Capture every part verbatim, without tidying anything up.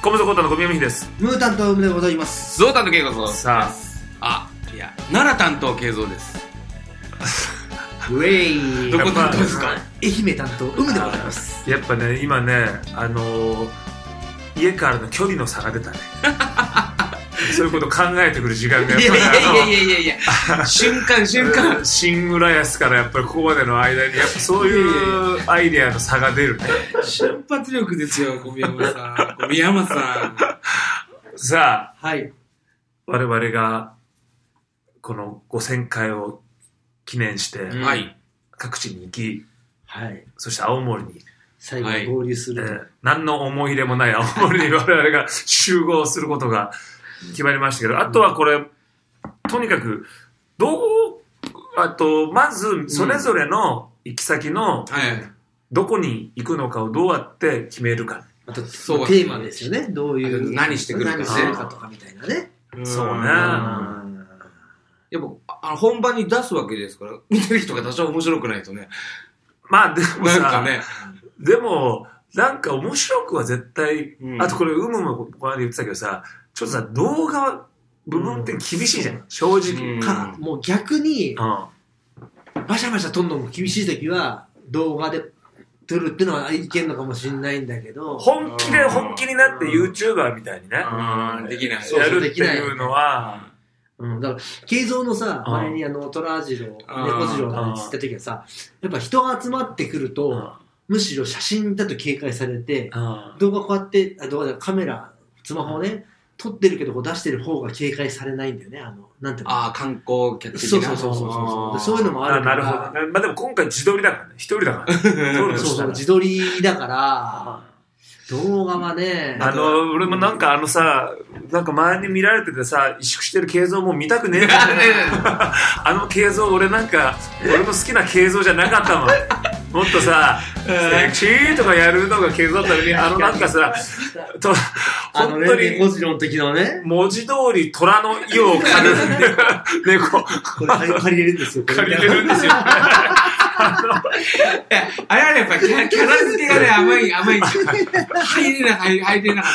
コムソコータの小宮美です。 ムータンとウムでございます。 ゾウタンとケイコです。 さあ、あ、いや、奈良担当ケイゾウです。 ウェイ。 どこ担当ですか？ 愛媛担当ウムでございます。 やっぱね、今ね、あのー、家からの距離の差が出たね。そういうこと考えてくる時間がやっぱり、 いやいやいやいやいやいや瞬間瞬間新浦安からやっぱりここまでの間にやっぱそういうアイデアの差が出るね。 瞬発力ですよ、小宮山さん。小宮山さん。 さあ、 はい。 我々がこのごせんかいを記念して、 はい、 各地に行き、 はい、 そして青森に最後に合流する、 はい、えー、何の思い入れもない青森に我々が集合することが決まりましたけど、あとはこれとにかくどうあとまずそれぞれの行き先のどこに行くのかをどうやって決めるか、 あとそうテーマですよね。どういう何してくるか、 何してるかとかみたいなね。 そうね。 やっぱあの本番に出すわけですから、見てる人が多少面白くないとね。 まあでもさ、 なんかね、 でもなんか面白くは絶対、うん、あとこれウムもこの間言ってたけどさ、ちょっとさ動画部分って厳しいじゃん、うん、正直、 うん、かもう逆に、うん、バシャバシャ撮るのも厳しい時は動画で撮るっていうのはいけんのかもしれないんだけど、 本気で本気になって YouTuber みたいにね、 うん、できないやるっていうのは、 うん、だから慶三のさ、前にあのトラジロ猫次郎が言った時はさ、やっぱ人が集まってくるとむしろ写真だと警戒されて、動画こうやってあ動画でカメラスマホをね撮ってるけどこう出してる方が警戒されないんだよね。あのなんていうの、 ああ観光客的な、 そうそうそうそうそうそういうのもあるから。 なるほど、まあ、でも今回自撮りだからね、一人だからそうそう自撮りだから動画はね、 あの俺もなんかあのさ、なんか周りに見られててさ、萎縮してる慶三も見たくねえあの慶三俺なんか俺の好きな慶三じゃなかったもん。もっとさ、セクシーとかやるのが継続だったのに、あのなんかさ、と本当にゴジロの時のね、 文字通り虎の意を借りる猫。 これ借りれるんですよ。 借りれるんですよ。 あの、いや、あれはやっぱキャラ付けがね、甘い、甘いんですよ。入れな、入れなかった。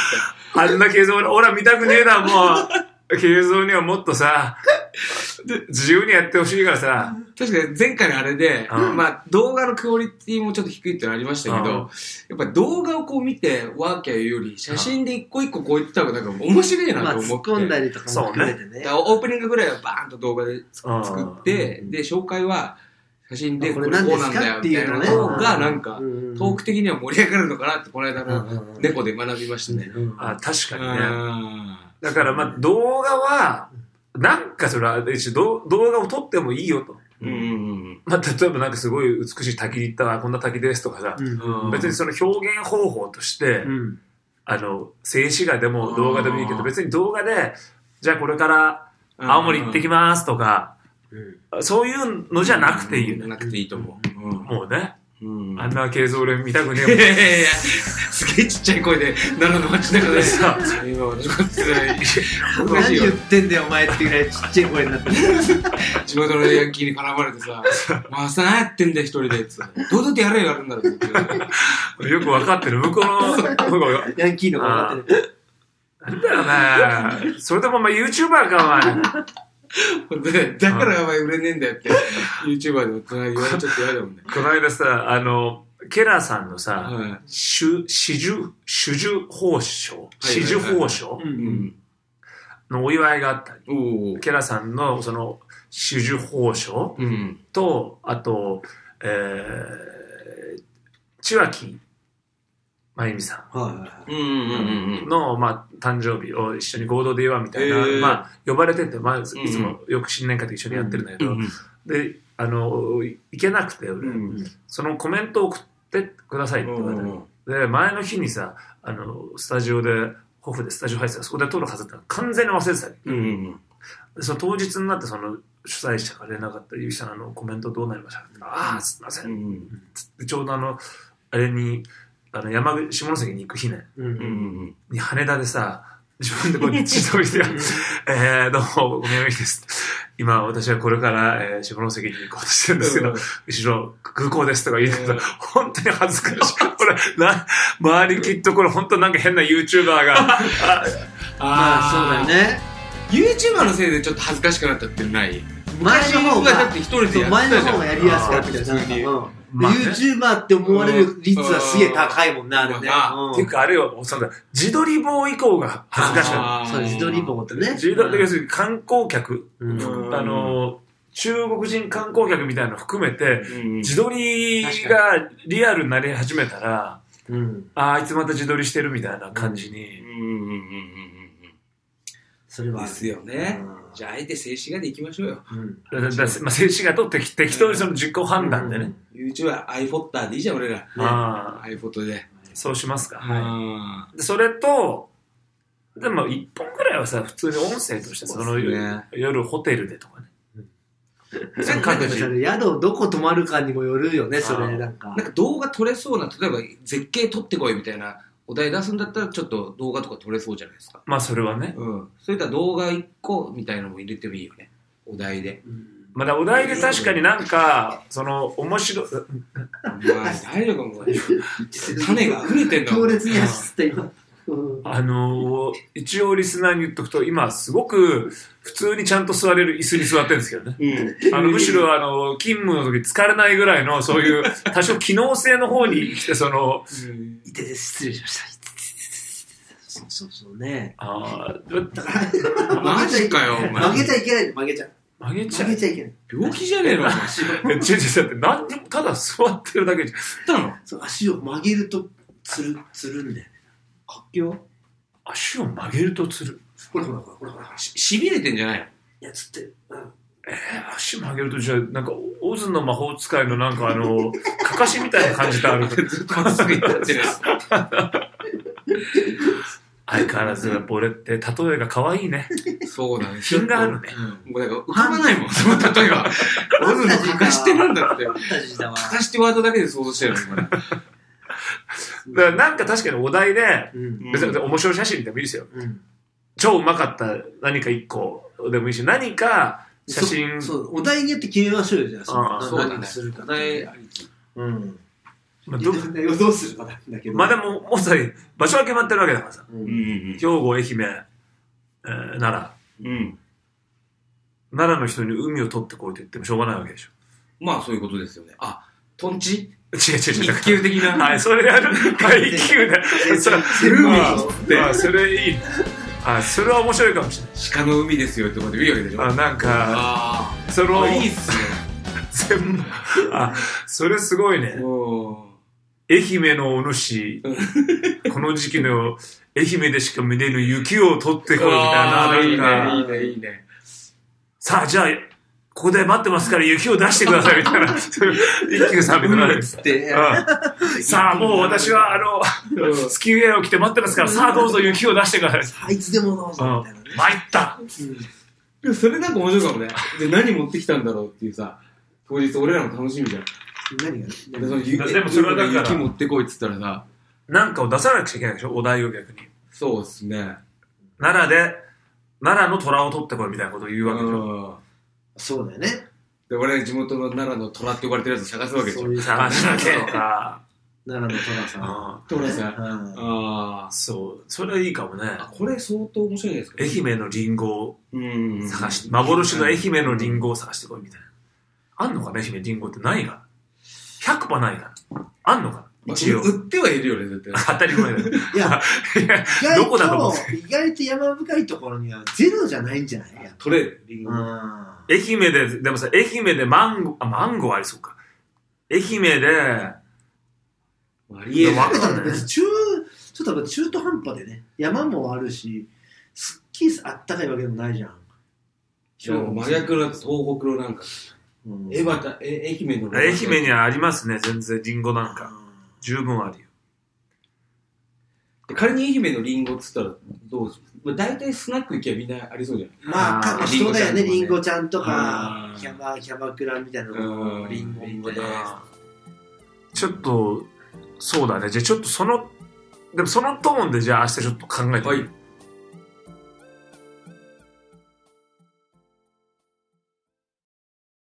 あんな継続、俺は見たくねえな、もう。継続にはもっとさ、自由にやってほしいからさ。 確かに前回のあれで、うん、まあ動画のクオリティもちょっと低いってのありましたけど、うん、やっぱ動画をこう見てワーキャーより写真で一個一個こう言ってた方がなんか面白いなと思って。 まあ、突っ込んだりとかも含めてね。 オープニングぐらいはバーンと動画で作って、うん、で紹介は写真でこれこうなんだよみたいなのがなんかトーク的には盛り上がるのかなってこの間の猫で学びましたね。 あ、確かにね。だからまあ動画はなんかそれは動画を撮ってもいいよと。うんうんうんまあ、例えばなんかすごい美しい滝に行ったわ、こんな滝ですとかさ、うん、別にその表現方法として、うん、あの静止画でも動画でもいいけど、別に動画でじゃあこれから青森行ってきますとか、うん、そういうのじゃなくていいよね。 なくていいと思う。 うん、もうね。うん、あんな映像俺見たくねえもん。 いやいやいや、すげえちっちゃい声で奈良の街中でさ、今私こっちで何言ってんだよお前ってぐらいちっちゃい声になって地元のヤンキーに絡まれてさ、まあさ何やってんだよ一人でってどうだってやれよやるんだろうってよく分かってる向こうのヤンキーの分かってるなんだよね。それでもお前 YouTuber かお前だからお前売れねえんだよって YouTuber でも言われちゃって嫌だもんね。 この間さ、あのケラさんのさ、はい、種種種報奨種々報奨のお祝いがあったり、ケラさんのその種々報奨と、あと、えー、千脇まゆみさんの、まあ、誕生日を一緒に合同で祝うみたいな、えー、まあ、呼ばれてて、まあ、いつもよく新年会で一緒にやってるんだけど、うんうん、で、あの、行けなくて、俺、うん、そのコメントを送ってくださいって言われて、うん、で、前の日にさ、あの、スタジオで、ホフでスタジオ入ってた、そこで撮るはずだったら完全に忘れてた、うんうん、でその当日になって、その、主催者から連絡があった、ゆうきさん、あの、コメントどうなりましたかって、ああ、すいません。うんうん、ちょうどあの、あれに、あの山下関に行く日ね、うんうんうん、に羽田でさ自分でこう自撮りで、えー、どうも、おみやみです。今、私はこれから、えー、下関に行こうとしてるんですけど、後ろ、空港ですとか言うけど、本当に恥ずかしい。これ、な、周りきっとこれ本当なんか変な YouTuber が、ああ、そうだよね。 YouTuber のせいでちょっと恥ずかしくなったってない前の方が、 だって一人でやってたじゃん。 前の方がやりやすかったじゃん。普通に。まあね、YouTuber って思われる率はすげえ高いもんね、あれね。 っていうか、あれは、その、自撮り棒以降が恥ずかしかった。 そう、自撮り棒ってね。 自撮り、要するに観光客、あの、中国人観光客みたいなの含めて、自撮りがリアルになり始めたら、あいつまた自撮りしてるみたいな感じに。 それはですよね。じゃあ、あえて静止画でいきましょうよ。 うん、だだまあ、静止画と適当にその実行判断でね。 うん、YouTube は iPhotter でいいじゃん、俺ら。あ iPhoto で。 そうしますか。はい。でそれと、でもいっぽんくらいはさ、普通に音声として、その、ね、夜ホテルでとかね。 各自宿どこ泊まるかにもよるよね、それなんか。 なんか動画撮れそうな、例えば絶景撮ってこいみたいな。お題出すんだったらちょっと動画とか撮れそうじゃないですか。 まあそれはね。 うん。そういった動画いっこみたいなのも入れてもいいよね。お題で。 うん、まだお題で確かになんか、その、面白い。 まあ大丈夫かも。種が溢れてんの。 強烈に走った今。 あのー、一応リスナーに言っとくと、今すごく普通にちゃんと座れる椅子に座ってるんですけどね。うん、あのむしろあの勤務の時疲れないぐらいのそういう多少機能性の方に来てその、 うん、いてて失礼しました。そうそうそうね。 ああ、 マジかよ。 曲げちゃいけない。曲げちゃう。 曲げちゃいけない。 病気じゃねえの。 足を。違う違う、だって何にもただ座ってるだけじゃ。 たの？ そう、足を曲げるとつるつるんで。 かっけよ。 足を曲げるとつる。 ほらほらほらほらほら。 し、しびれてんじゃないの？ いや、つってる。うん。 えー、足曲げるとじゃあ、なんか、オズの魔法使いのなんかあの、かかしみたいな感じである。 ずっとまっすぐになってる。 相変わらず、俺って例えが可愛いね。 そうだね。 品があるね。 うん、もうなんか浮かばないもん、その例えが。オズのかかしってなんだって。かかしってワードだけで想像してるの、今。 だからなんか確かにお題で、うん、別に面白い写真でもいいですよ。うん、超うまかった何か一個でもいいし、何か写真。 そう、そうお題によって決めましょうよ、じゃあ。 あそうだね。 何するか。 お題ありき。 うん。まあ、どどうするかだけど。 まあでも、もうさ、場所は決まってるわけだからさ。 うん、 兵庫、愛媛、えー、奈良。うん。奈良の人に海を取ってこいと言ってもしょうがないわけでしょ。 まあそういうことですよね。あ、トンチ違う違う違う。 一級的な。 はい、それある。階級で。それ、海あ、それいい。あ、それは面白いかもしれない。 鹿の海ですよってことで見るわけでしょ。 あ、なんか、あその、 いいっすね。 全部、あ、それすごいね。愛媛のお主、この時期の愛媛でしか見れぬ雪を取ってこいみたいな。 いいね、いいね、いいね。 さあ、じゃあ、ここで待ってますから雪を出してくださいみたいな。一休さんみたいな。うん、さあ、もう私は、あの、スキーウェアを着て待ってますから、さあどうぞ雪を出してください。 いつでもどうぞ、みたいなね。 参った。 うん、それなんか面白いかもね。で、何持ってきたんだろうっていうさ、当日俺らも楽しみじゃん。 何がでもそれはだから雪持ってこいっつったらさ、 なんかを出さなくちゃいけないでしょ、お題を逆に。 そうですね。 奈良で、奈良の虎を取ってこいみたいなことを言うわけでしょ。 そうだよね。 で、俺は地元の奈良の虎って呼ばれてるやつを探すわけでしょ。 探しなきゃとか。 奈良の虎さん。 虎さん。ああ。 そう。それはいいかもね。 これ相当面白いですか？ 愛媛のリンゴを探して、幻の愛媛のリンゴを探してこいみたいな。あんのかね、愛媛リンゴってないかな ?ひゃくパーセント ないかなあんのかな一応。売ってはいるよね、絶対。 当たり前だよ。いや、 どこだと思って。意外と山深いところにはゼロじゃないんじゃない？ 取れる、リンゴ。 愛媛で、でもさ、愛媛でマンゴー、あ、マンゴーありそうか。愛媛で、 ありえない。 中、ちょっと中途半端でね、山もあるし、すっきりあったかいわけでもないじゃん。 真逆の東北のなんか、うん、え、また、え、愛媛の。 愛媛にはありますね、全然、リンゴなんか。十分あるよ。 仮に愛媛のリンゴっつったらどうする？大体スナック行きゃみんなありそうじゃん。 まあ、過去人だよね、リンゴちゃんとか、キャバ、キャバクラみたいなのリンゴみたいな。 ちょっと、そうだね。じゃあちょっとその、でもそのトーンでじゃあ明日ちょっと考えてみる。はい。